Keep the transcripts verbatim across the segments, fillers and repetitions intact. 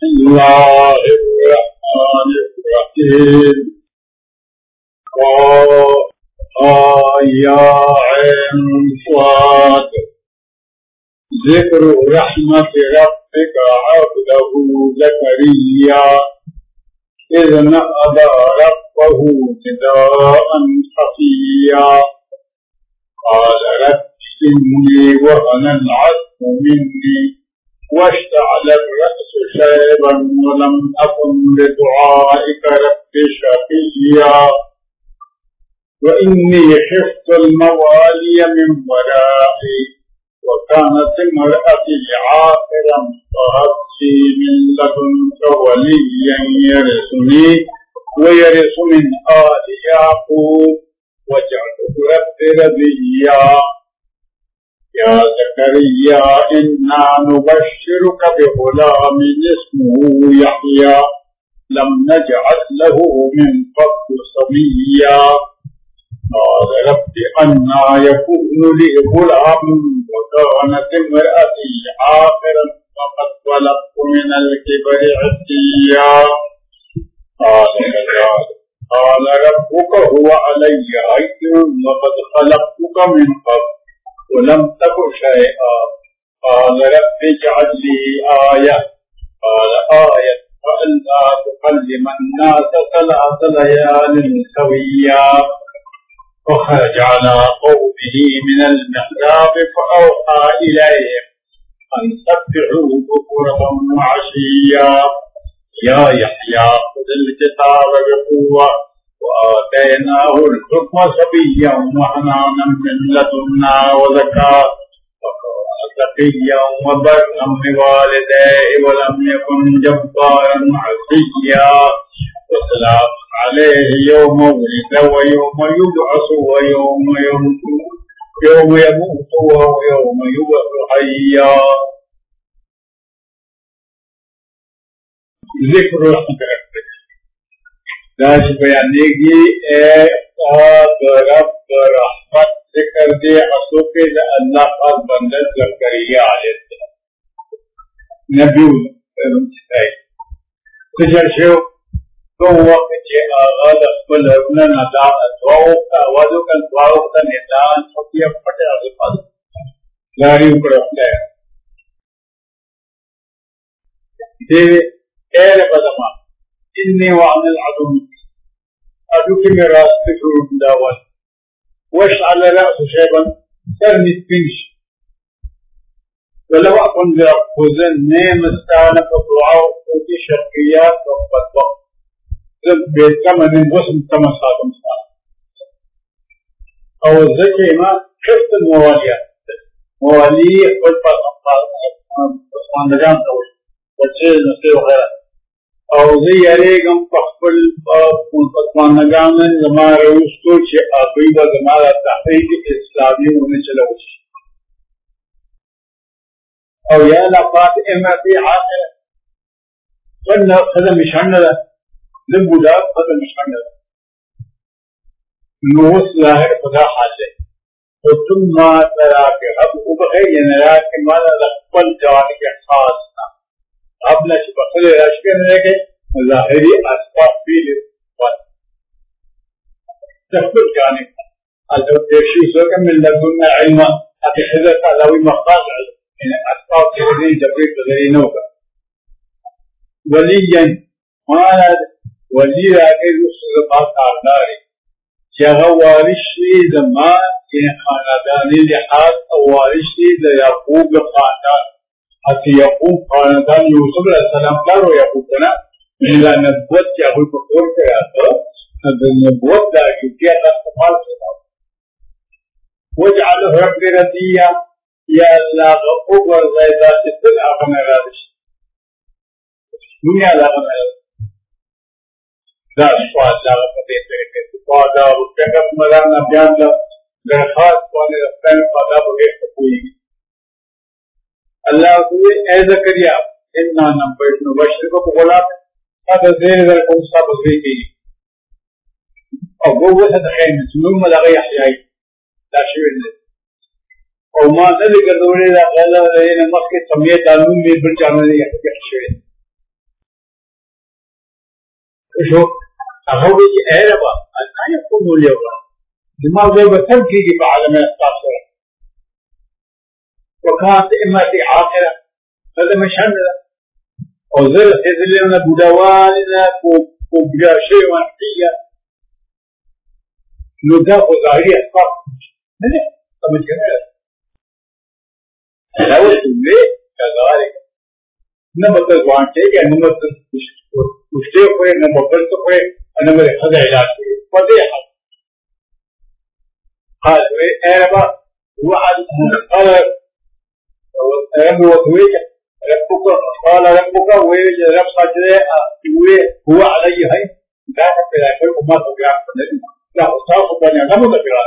الله الرحمن الرحيم قاف يا عين صاد ذكر رحمة ربك عبده زكريا إذ نادى ربه نداء خفيا قال رب إني وهن العظم مني واشتعل الرأس شيبا ولم أكن بدعائك رب شقيا وإني خفت الموالي من ورائي وكانت امرأتي عاقرا فهب لي من لدنك وليا يرثني ويرث من آل يعقوب واجعله رب رضيا يا زكريا إنا نبشرك بغلام اسمه يحيى لم نجعل له من قبل سميا قال رب أنى يكون لي غلام وكانت امرأتي عاقرا فقد بلغت من الكبر عتيا قال قال ربك هو علي هين وقد خلقتك من قبل ولم تك شيئا قال رب اجعل لي آية قال آية ألا تكلم الناس ثلاث ليال سويا فخرج على قومه من المحراب فأوحى إليهم أن سبحوا بكرة وعشيا يا يحيى خذ الكتاب بقوة وآتيناه الحكم صبيا وحنانا من لدنا وزكاة وكان تقيا وبرا بوالديه ولم يكن جبارا عصيا وسلام عليه يوم ولد ويوم يبعث ويوم يموت يوم يموت ويوم يبعث حيا. ذكر رحمت ربك داش بیانیگی اے رب رحمت ذکر دے حسوک اللہ خاص بندر زکریا علیہ السلام نبی سجر شو تو وقت چه آغاز اقبل ابن ندان اتواو آوازو کن تواو کن ندان چھوٹی اپٹے آزفاد لاری اوپر اپنے دے اے رب زمان إني وعن العدو أدوك من رأس تفرون داوان واشعل رأس شيبا سرني تبنش ولو أكون لأخوزن نيم استعانك الدعاء وفي شرقيات وقت وقت زد بيت كما ننبسم كما ساتم ساتم أو الزكي ما خفت المواليات موالي قد بسمان نجام تقول وچه نسي وغيرها او زه یریږم په خپل پسماندګانو زما روستو چې هغوی به زما د تحریک اسلامي ونه چلول شي او یا لقات امرأتي عاقره څنګه ښځه مې شنډه ده زه بوډا ښځه مې شنډه ده نو اوس ظاهر په دا حال دی خو ته ما ته راکړې رب وبخښې یعنې راکړې ما ته د خپل جواني کې خاص نه आपने बखले रश के रहे ज़ाहिरी असबाब भी वन तस्बुर जाने अल्लाह देखी सो के मिल लगन में इल्म अति हज़रत अलावी मक़ास इन असबाब के लिए जबरी तजरी न होगा वलीयन माना वली आगे उस बात आदारी जहाँ वारिशी ज़मान इन खानदानी लिहाज वारिशी द याकूब खानदान حتى يقوم خاندان يوسف عليه السلام دارو يقوم كنا من لا نبوت يقول بقول كذا هذا النبوت ده يجي على استعمال كذا وجعله رب رضيا يا الله أكبر زيدا تسل أغنى رادش دنيا لا أغنى ده سؤال لا أغنى تريك فادا وكذا مرانا بيان ده خاص وانا رفتن فادا بغير تقوي اللہ کو اے زکریا اتنا نمبر نبشر کو بولا هذا زين ذا الكون صاب زيدي او هو تدخين سنون ملغي يحيى لا شيء او ما ذلك الدوري ذا قال لنا مخك سميه دانون من برجانه يحيى شيء شو هو بيجي أهربا أنا يكون اليوم دماغ زي بتمشي في عالم التاثير وكانت إما في عاقرة هذا مش هذا وزر هذلنا بدوالنا وبجا شيء وانتيا لذا وظاهرية فرق هذا طبعا كذا لو تقولي كذلك نبتة وانتيا كأن نبتة وشتى کوئی نبتة کوئی أنا مري هذا علاج فضيحة قال أربعة واحد قال رب وثويك ربك قال ربك ويج رب سجده هو علي هاي لا تبلا كل ما تبلا لا أصاب بني آدم تبلا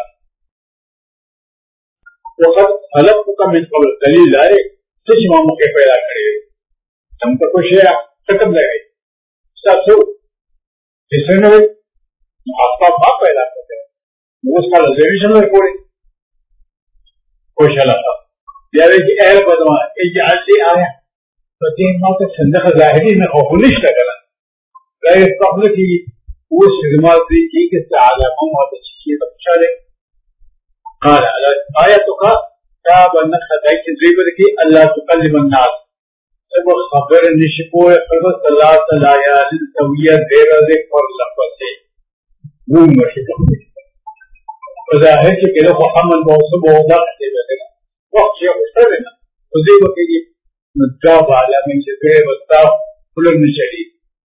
وقد خلقتك من قبل دليل عليه تجمع مكيف لا كريه हम तो कुछ है खत्म लगे सब सो इसने आपका बाप पैदा करते हैं वो उसका रिजर्वेशन में कोई कुछ अलग था यार ये ऐल बदमा ये आजी आया तो तीन माह के संदर्भ ज़ाहिरी में खुलिश लगना राइट कबल की वो सिग्नल थी कि किस आला हम और चीज़ तो चले قال आयतुक का बन खदाई की ज़िक्र की अल्लाह तुकल्लिम अन्नास वो खबर निशको खबर सल्ला सलाया तविया देर दे और लफज़ वो मशहूर ज़ाहिर के केलो मोहम्मद मौसम होगा के बेटा वक्त ये उससे ना उसे वो के ये नजाब आलम से तेरे बता फुलन निशरी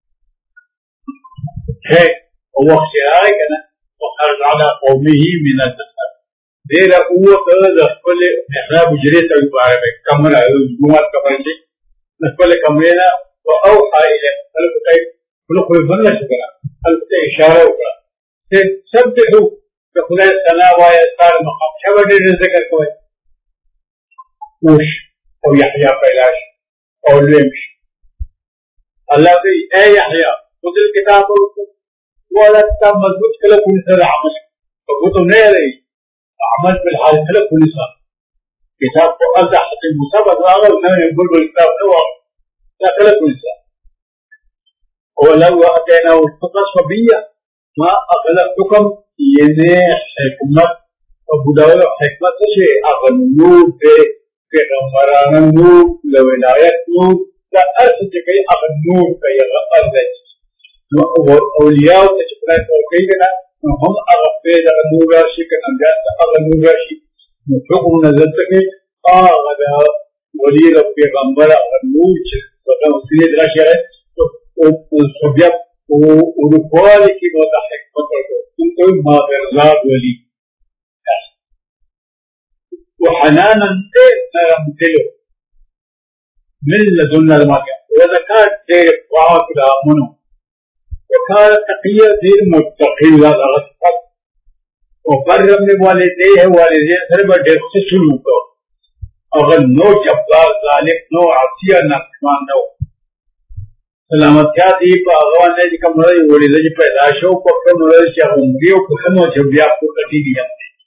है वक्त आएगा ना वो हर राना कौमी ही मिनत देर वो तो फुले ऐसा बुझरे तक बारे में कमरा गुमात कमरे से नस्बले कमरेना वो अवहा इले अलबत्ते फुल कोई बंद शक्ला अलबत्ते इशारा होगा से सब देखो तो खुदा सनावाय सार मकाम शबदे ज़िक्र कोई उश और यहया पैलाश और लेम्श अल्लाह की ऐ यहया खुद किताब वो अलग का मजबूत कल कुल सर अमल तो वो तो नहीं रही अमल फिलहाल कल कुल सर किताब को अल्लाह के मुसाबत वाला उन्होंने बुलबुल किताब ने वाला لا كلا كل سنة ولو أتينا وتقص بيا ما أغلقكم يني حكمة أبو داود حكمة شيء أغنور في في غمران النور لولاية نور لا أرسل كي أغنور كي أغنور وأولياء تشكرا وكيدنا هم أغفيد أغنور راشي كنجات أغنور راشي حكم نزلتك آغدا ولي ربي غمرا أغنور तो उसने दृश्य है तो सब्जेक्ट वो उन्होंने की बहुत हिकमत है उनको माफ़िरज़ात वाली वो हनाना से नरमतिलो मिल लदुन्ना लमाके वो ज़कात तेरे क़ात लामुनो वो कार तक़िया तेरे मुत्तक़ी ज़ात वो बर्रम वाले दे है वाले दे सर बड़े से शुरू तो अगर नो जब्बार ज़ालिम नो आसिया नक्मान नो सलामत क्या थी भगवान ने जिसका मरे वो ले जी पैदाशों को कम मरे क्या उम्रियों को कम हो जब भी आपको कटी दिया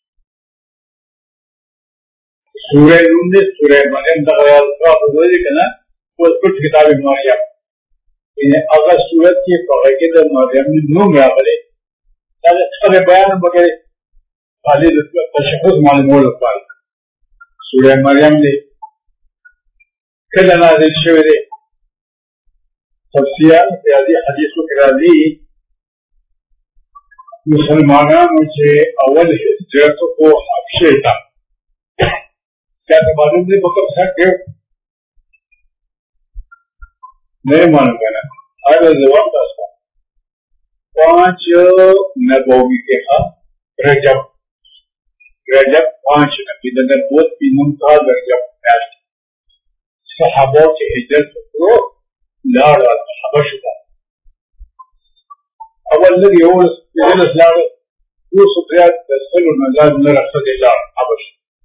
सूरह उन्नीस सूरह मरियम दगाल का बदले करना वो कुछ किताबें मारिया इन्हें अगर सूरत की पकड़ के तो मरियम ने नूं में आगे ताकि सारे बयान बगैर खाली तशख़्ख़ुस मालूम हो पाए सूरह मरियम ने कल नाज़िल शुरू तफसीर यादी हदीस किरादी मुसलमानों से अवल हिजरत को हफ्शे था क्या मालूम नहीं मतलब सकते नहीं मालूम है ना हर जवाब था उसका पांच नबोगी के हाँ रजब रजब पांच नबी नगर बहुत भी मुमताज रजब सहाबों के हिजरत को लाड़ हबश का अवल लगी और इधर लाड़ वो सुप्रियात दसल नज़ार न रखा दे लाड़ हबश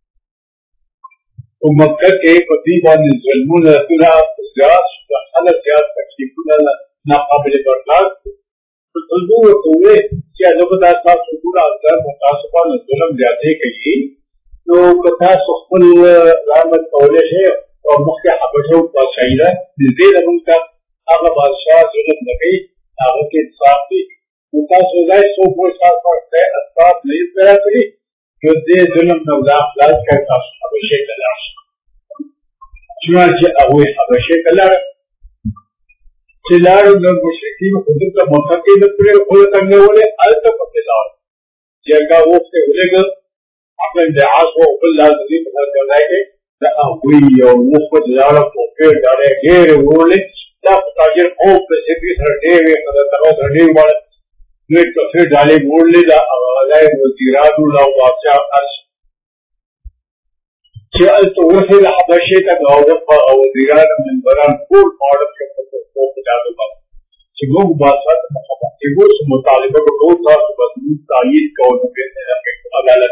तो मक्का के पति बाने ज़ुल्मुन रसूला ज़्याद हालत ज़्याद तकलीफुन नाकाबिल बर्दाश्त तो तल्बू तो वे क्या लोगों का सुकून आज़ाद मुतासबा न ज़ुल्म ज़्यादा कही तो कथा सुखल रहमत कौले है और मुख्य हबशों का शायरा निज़ेर उनका आगा बादशाह जुल्म नबी هغه کې انصاف دی. نو تاسو ځای څو پوه تاسو ورته اسباب نه یې پیدا کړي نو دې ظلم نه ولا خلاص کړئ تاسو حبشې ته لاړ شئ. چنانچه هغوی حبشې ته لاړل. چې لاړل نو مشرکین خو دلته موقع کې نه پرې خوله تنګولې هلته پسې لاړل. جرګه وغوښتې ولېږه عمرو بن عاص و بل لازمي په هر ځای کې د هغوی یو مفت لاړه ټوپې ډالۍ ډېرې وړلې. دا په تاجر قوم په سپي سره ډېرې دغه سره ډېر وړل دوی ټوپې ډالۍ وړلې د هغه ځای وزیرانو له بادشاه عرش چې هلته ورسېده حبشې ته نو هغه وزیران منبران ټول اورډر کړل په دغه باندې چې موږ بادشاه ته مخامخ کېږو چې مطالبه به کوو تاسو به زموږ تایید کوو نو بېرته عدالت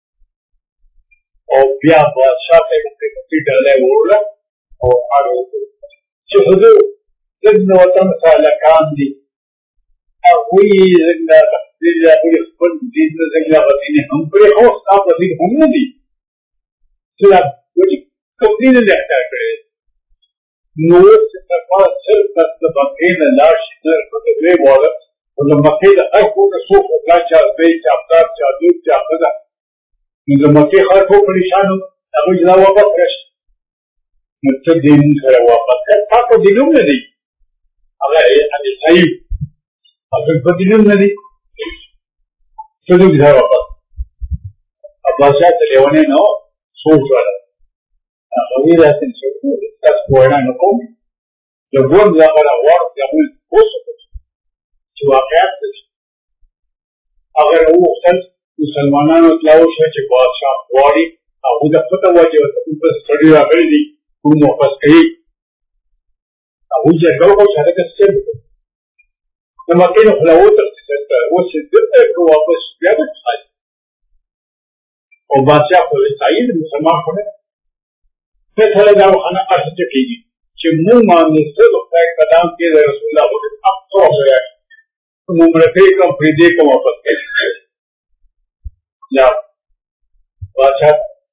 او بیا بادشاه ته یې ټوپې ډالۍ وړله او هغه چې حضور زموږ د وطن سالکان دي هغوی زموږ د تقدیر هغوی خپل دین ته زموږ هغه دین هم پرېښود ستا په دین هم نه دي چې دا ولې کوم دین یې اختیار کړی نو اوس چې ترپا صرف د مکې نه لاړ شي نه په دوی واړه خو د مکې د هر کور نه څوک وکړه چا زوی چا پلار چا لور چا ښځه نو د مکې خلکو پریشان وو هغوی چې دا واپس راشي نو څه دین سره واپس کړه تا په دین هم نه دي هغه عیسایي هغوی په دین هم نه دي څه دوی ځای واپس بادشاه ته لیونی نه و سوچ والا هغوی داسې تاسو وینا نه کوم د ژوند لپاره غواړم چې هغوی پوه شو چې واقعیت څه دي. هغه راوغوښتل مسلمانانو ته وشوه چې بادشاه غواړي هغوی ته پته وه چې ورته کوم څه سړي راغلي دي کوم واپس کوي هغوی جرګه وکړه چې هلکه څه وکړو د مکې نه خوله وتښتېدل اوس چې دلته کړو واپس بیا به څه او بادشاه خو عیسایي مسلمان خو نه فیصله دا وخانه ارڅ کېږي چې موږ باندې څه د خدای قدم کې د رسول الله په افسوس وایي موږ مرکې کوم پرې کوم واپس کوي یا بادشاه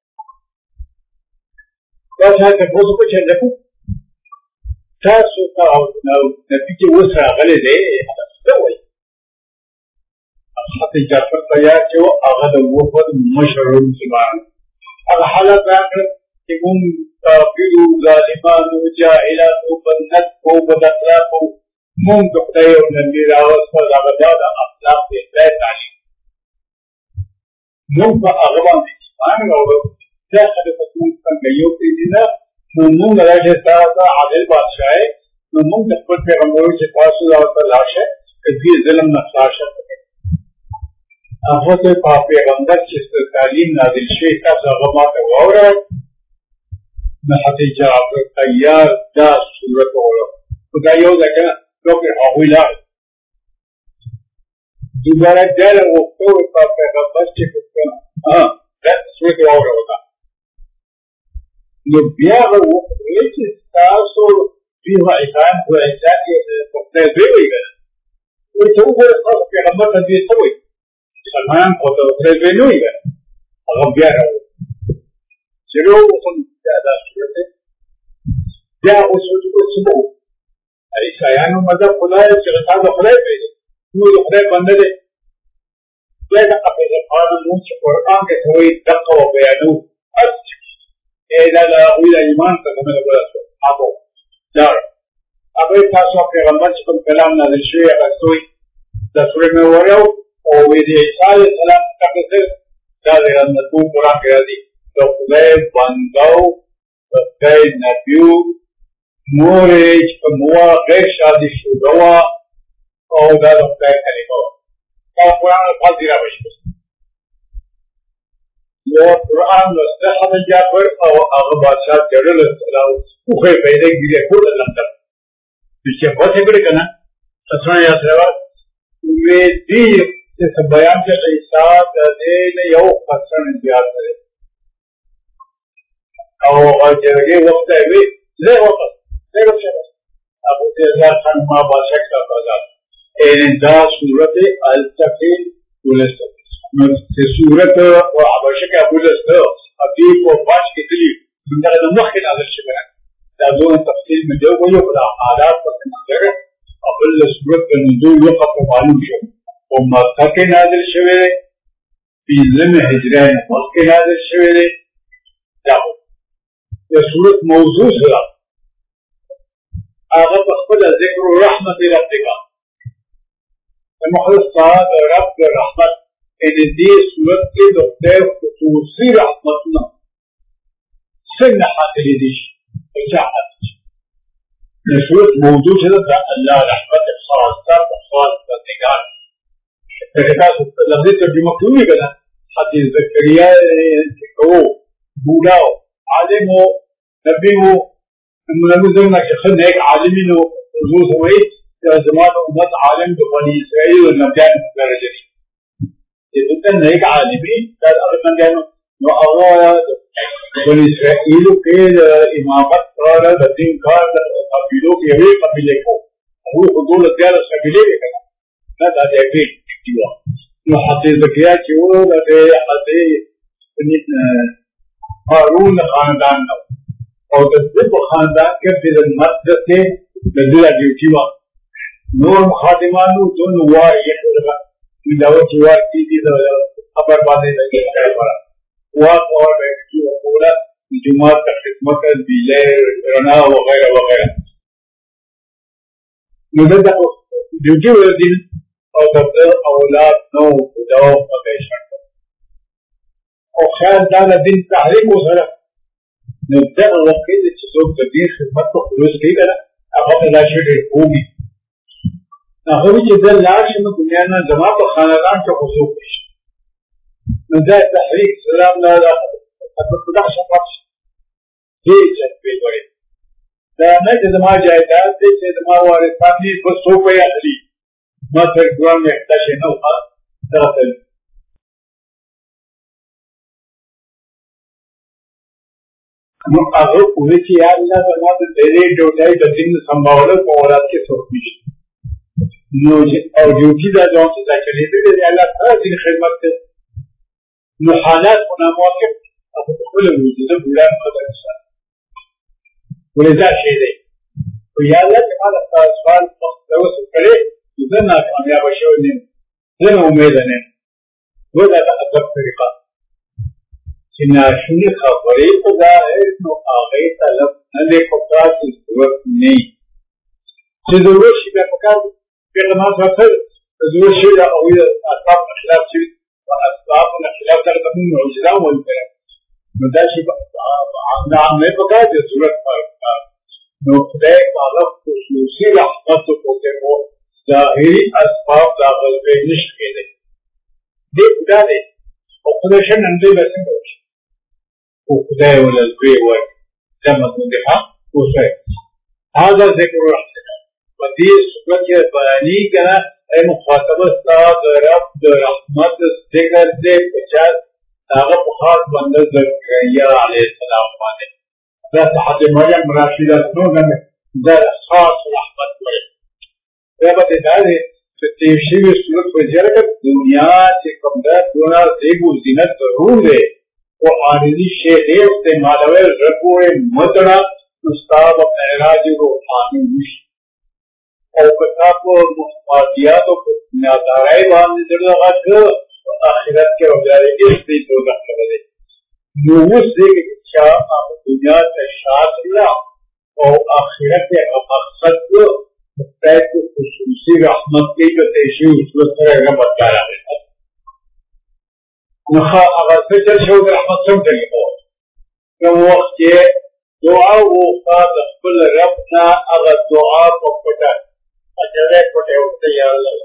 بادشاه ته پوښتنه وکړه چې تاسو ته او نبي چې اوس راغلی دی څه وایي حتی جعفر تیار چې و هغه د وفد مشر مسلمان هغه حالت راکړ چې موږ کافرو ظالمانو جاهلانو بدنطقو بداخلاقو موږ د خدای او نبي راوستل هغه دا د اخلاق د اصلاح تعلیم موږ په هغه باندې ایمان راوړو دا خلک موږ څنګه یو پرېږدي نه نو موږ راځي تاسو عادل بادشاه نو موږ د خپل پیغمبر چې تاسو راوته لاړ شئ که دې ظلم نه خلاص شئ هغه ته په پیغمبر چې تعلیم نازل شوی تاسو هغه ماته واورئ نو حتی جعفر تیار دا صورت وړو خو دا یو ځای که نه لکه هغوی لاړل دوباره بیا له غوښتو په پیغمبر چې دا صورت واورو نو بیا هغه وویل چې تاسو دوی خو عیسایان خو عیسیان کې په خدای دوی وایي که نه وایي ته وګوره ستاسو پیغمبر ته دوی څه وایي مسلمان خو ته خدای دوی نه وایي که نه هغه بیا راوړو چې راووتم بیا دا صورت دی بیا اوس اوس څه به عیسایانو مذهب خدای چې تا د خدای پرېږدي نو د خدای بنده دی بیا د حافظ مونږ چې قرآن کې څه وایي دقه وبیانو دا د هغوی د ایمان څخه مې لګوله شو هغه لاړ هغوی تاسو پیغمبر چې کوم کلام نازل شوی هغه څه وایي دا سورې مې وویل او وایي د عیسی علیه السلام څخه څه دا د رحمتونو قرآن کې راځي د خدای بنده و د خدای نبي و مور یې چې کوم وه غیر شادي شوده وه او دا د خدای کلمه وه دا قرآن الفاظ دې راوشي یو قرآن لسته حضرت جعفر او هغه بادشاه جړل اوښه پیدا ګیرې ټول لندن چې پاتې کړی که نه اسونه یاد راوړه وې دې چې بیان کې عیسی د دې نه یو پرسنټ زیات دی او هغه جرګې وخت یې وې زه وخت زه وخت ابو جعفر خان ما بادشاه کا بازار ان دا صورت التقین ولست نو چې صورت او حبشه کې ابو لست ابي کو باش کې دي څنګه د مخ کې نازل شوی دا دوه تفصیل مې دی ویو په حالات په څنګه او بل بل صورت کا نزول وقت معلوم شو او مکہ کے نازل شوه دی پینځم هجری نه مخکې نازل شوه دی دا د صورت موضوع سره هغه په خپل ذکر رحمت ربک المخلص صاحب رب رحمت ان دې صورت کې د خدای خصوصي رحمتونه څنګه حاصلې دي شي چا حاصل صورت موضوع سره الله رحمت خاصه خاصه نگاه تاسو لفظي ترجمه کوي کنه حدیث زکریا کو بولاو عالم او نبی او موږ زموږ چې خل نیک عالمین او حضور وایي چې زموږ امت عالم د بنی اسرائیل او نبیان درجه دي چې دغه نیک عالمین د هغه څنګه نو هغه بنی اسرائیل کې امامت کار د دین کار د قبیلو کې یوې قبیله کو هغه حضور د قبیله کې نه دا دی دیوا نو حدیث زکریا چې ورو د حدیث هارون خاندان نو او د دې خاندان کې د مسجد کې د دې ډیوټي وا نور خادمانو دون وای یخلغه دا و چې وای دي د خبر باندې لګي وا او د چې ولا جمعه ته خدمت بیله رڼا او غیره وغیره نو دا ډیوټي ور دي او د اولاد نو داو په شرط او خیال دا د دین تحریک وسره نو دغه وخت چې څوک د دین خدمت ته خلوص کوي کنه هغه لا شي ډېر خوږي هغه چې د لاش نو دنیا نه زما په خاندان ته خصوص شي نو دا تحریک سلام لا دا په خدا شپه دې چې په وړي دا نه چې زما جایداد دې چې زما وارثان دي په څو په اخلي ما تر دوام یکتاش نوخه داخل نو هغه کوي چې یا الله زما د دې ډوټای د دین سمباوله په اورات کې سوچي نو او ډیوټي دا ځان ته چلی دی چې الله تعالی دې خدمت ته نو حالات مناسب او خپل وجود د بلان په دغه ولدا شي دی او یا الله تعالی تاسو سوال تاسو کړئ زه ناکامیاب شوی نه زه امید نه ودا د ادب طریقه چې ناشونی خبرې په ظاهر نو هغه طلب نه دی په تاسو ضرورت نه چې ضرورت شي په کار پیغمبر سره ضرورت شي او اصحاب خلاف شي او اصحاب خلاف درته معجزه ولته نو دا شي په عام نه په کار ضرورت پر نو خدای تعالی خصوصي رحمت کوته ظاهری اسباب داخل به نشت کېدل دې خدا دې او خدای شنن دې بس کوي او خدای ولل کوي وای زموږ دغه اوسه هاذا ذکر رحمت و دې صورت بیانی کړه اے مخاطبه استاد رب رحمت ذکر دې پچاس هغه په خاص بنده زکریا علیه السلام باندې دا حد مریم راشده نو نه دا خاص رحمت وای دا به دا دی چې تیشوی صورت په جرګه دنیا چې کوم دا دونه دیګو زینت ضرور دی او عارضی شی دی استعمالوي رکوې متړه مستاب معراج روحاني وشي او کتاب او مفادیات او میادارای باندې دغه غږ آخرت کې راځي دې ته دوه کړل نو اوس دې چې دنیا ته شاته او آخرت یې مقصد خدای کو خصوصي رحمت کې په تیشي صورت سره رحمت کارا دی نو هغه څه چې د رحمت څخه دی نو وخت کې دعا او خاص خپل رب نه هغه دعا په پټه اجازه پټه وته یا الله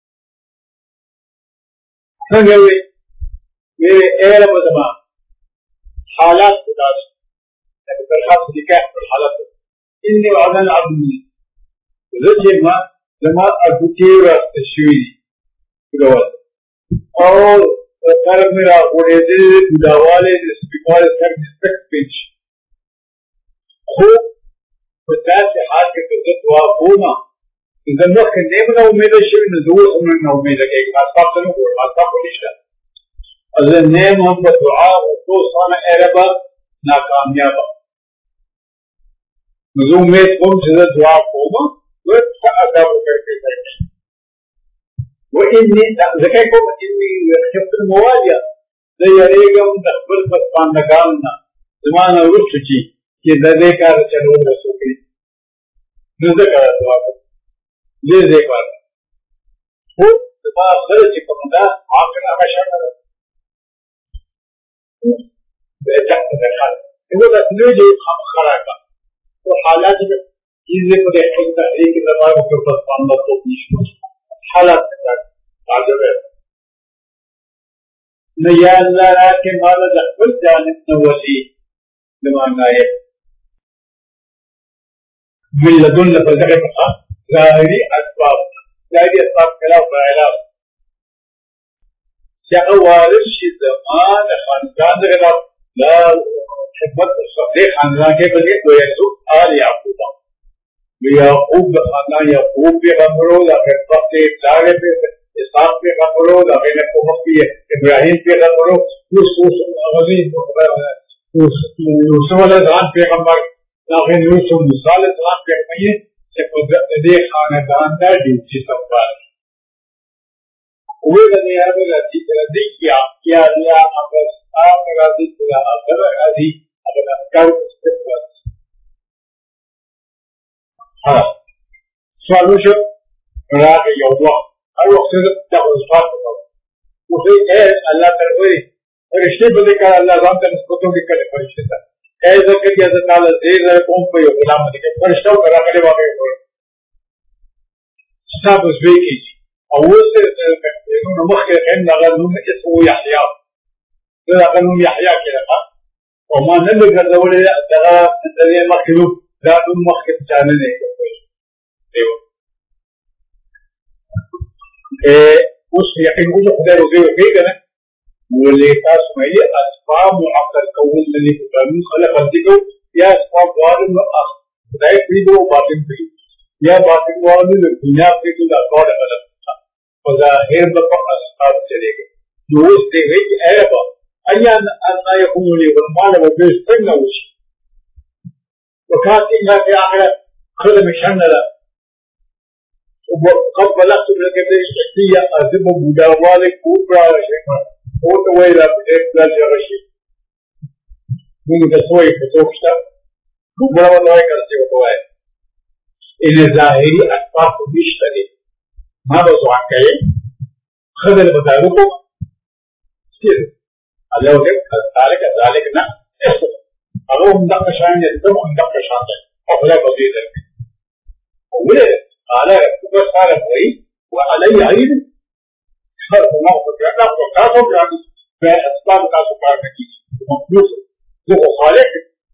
څنګه وي مې اے رب زما حالات خدا دې برخص دي کې خپل حالات اني وعدنا العبد زه ما زما اډوکی راست شوی دی او کار مې را وړې دې داواله د سپیکر سره سپیک پیچ خو په تاسو حال کې د دعا کومه زه نو کې نه امید شوی نه دوه څنګه نه امید کې تاسو ته نو ورته تاسو نشته اذن نه مو په دعا او توسانه اربا ناکامیاب نو امید کوم چې دعا کومه ورته ادب وکړئ وإني ذكركم إني خفت المواجهة زي ريقم تخبر بس باندقالنا زمان ورشتي كده ذكر چلو رسوكي نذكر الدواب ليه ذكر هو ما خرج كمدا عاقل أمشان بتحت ذكر هو ده نيجي خلاص وحالات चीजें को देखने का एक दफा के ऊपर सामना तो हालात वाजिब है न या अल्लाह के माल दखल जानिब न वसी जमाना है मिल्लदुन फजर का ज़ाहिरी असबाब ज़ाहिरी असबाब कला फैला क्या वारिस ज़मान खानदान का ला खिदमत सदे खानदान के बदले दो यसु आल याकूब याकूब खाना याकूब पे गमरो लाके वक्त इब्राहिम पे इसाक पे गमरो लाके ने को वक्त इब्राहिम पे गमरो उस उस अगली उस यूसुफ अलैहिस्सलाम पैगंबर लाके यूसुफ मूसा अलैहिस्सलाम पे कहिए से कुदरत दे खानदान का ड्यूटी सब पर वो ने यार राजी राजी किया क्या अल्लाह अगर आप राजी किया अगर राजी अगर कर हाँ स्वालुशु राग योद्वा हर वक्त जब उसफात होता है उसे है अल्लाह तरफ़े रिश्ते बदले का अल्लाह जान कर इसको के करे फरिश्ते था ऐसा कि अल्लाह ताला देर रहे कौन पे गुलाम के फरिश्तों करा करे वाके हो सब उस वे की और वो से इन्होंने मख्य है लगा नून इसको यहया तो लगा नून यहया के रखा और मान नहीं कर दौड़े लगा दरिया मखलूक दादू मख्य जाने नहीं उस यकीन को खुदा रोज़े रोज़े करें वो लेता सुनाइए अस्बाब मुअक्कल कौन नली कुरान खलक हल्दी को या अस्बाब वाले में खुदा भी दो बातें भी या बातें वाले में दुनिया पे तो अकॉर्ड अलग था खुदा हेर बपा अस्बाब चलेगा जो उस देवे की ऐब अय्यान अन्ना यकून ली वरमान वो बेस्पन ना उस वकाती ना के आखिर खुद में शंगला وقد بلغت من الكبير الشخصية أذب مداوالك كوبرا وشيخا قوت ويلا بجيب لاجة غشي من تسوي فتوكشتا كوبرا ونوائي كرسي وطوائي إن الظاهري أسباب بيشتري ما بسوا عن كريم خذ المتعلقه سير الله وكيف ذلك ذلك نا أغو مدقشان يتدم مدقشان أفلا بسيطة أولا على بس على بعيد وعلي عيد خلاص ما هو فكرة فكرة يعني بأسباب كاسو كارنكي مخلوق ذو خالق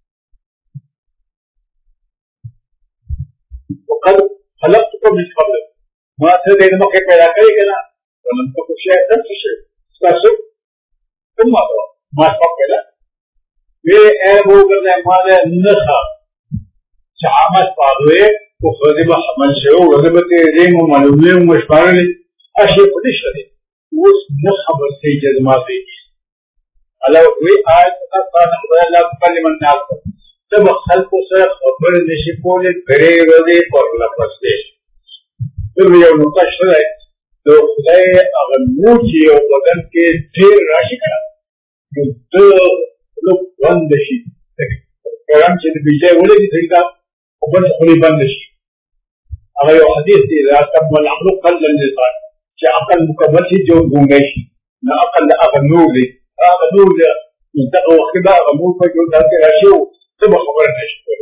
وقد خلقتكم من قبل ما تدري ما كيف پیدا کرے گا نا ولم تكن شيئا نفس الشيء استاسو ثم ما فكر ये ऐब हो करने हमारे नखा चामत पादवे وخذبه حمل شيء وغضبت يدين ومعلومين ومشبارين أشياء كلش هذه وس نخبر سيج جماعتي على وقوي آية تقطع نقدر لا تكلم الناس تب خلق سر خبر نشيكون غير وذي فورلا فسده تب يوم نقاشة لو خدای أغنوتي وبدن کے دیر راشي كنا يدو لو بندشي كلام شيء بيجي ولا بيجي وبس خلي بندشي अगर ये हदीस थी रातब वाला अक़ल कल लंज़ात कि अक़ल मुकम्मल थी जो गूंगेश ना अक़ल अगर नूर ली अगर नूर ली इंतक़ वक़्त बा अगर नूर पर जो दाते राशियों सब खबर नहीं शुरू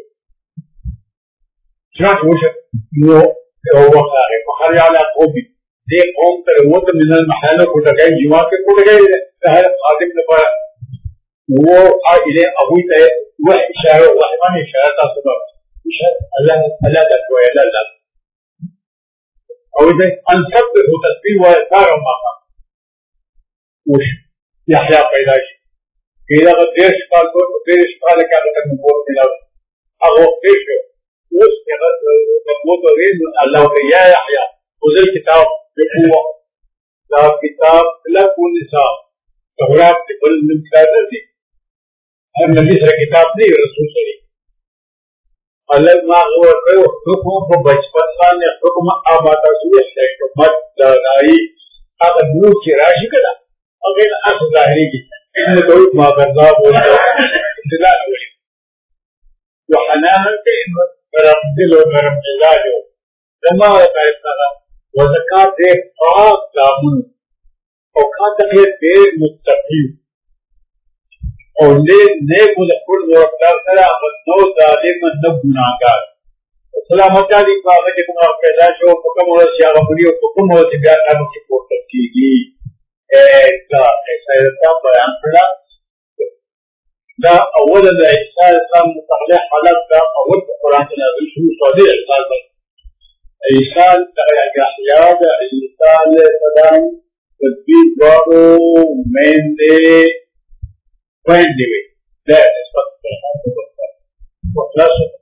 شرط وش वो वक़्त आ गए बखर याला कोबी ये कौम पर वो तो मिलन महलों को लगाए जीवा के को लगाए शहर खादिम ने पर वो आ इले अबू तय वह इशारा वहमान इशारा था सबब अल्लाह अल्लाह का कोई अल्लाह أو إذا أنسبت تسبيح وإثار ومقام وش يحيى قيلاش إذا قد ديش قال ديش قال كذا كنبوت إلى أغو ديش وش يقد مضبوط ورين الله يا يحيى خذ الكتاب بقوة لا كتاب لا كل نساء تورات كل من كتابتي النبي سر كتاب नहीं रसूल सही अलग ना वो हुक्म को बचपन ने हुक्म अब आता हुए है तो मत डराई هذا بلوك راشي كذا أغير أصل ظاهري جدا إن قلت ما بالله وانتظار أولي وحنانا كإن برمزل وبرمزلاجه لما يقعدنا وزكاة دير خاص دامن وكانت غير دير مستقيم और नेक मुजफ्फर वक्तार सरा नौ जालिम नबुनागार सलामत अली बाबा के कुमार पैदा शो हुक्म हो शाह बड़ी हुक्म हो दिया था की कोट की ऐसा ऐसा ऐसा बयान पड़ा दा अवल الإحسان كان متعلق حالات دا أول القرآن نازل شو صادق الإحسان بس الإحسان يحيى الإحسان سلام تدبير بارو من دي وين دي ده اسمه وخلاص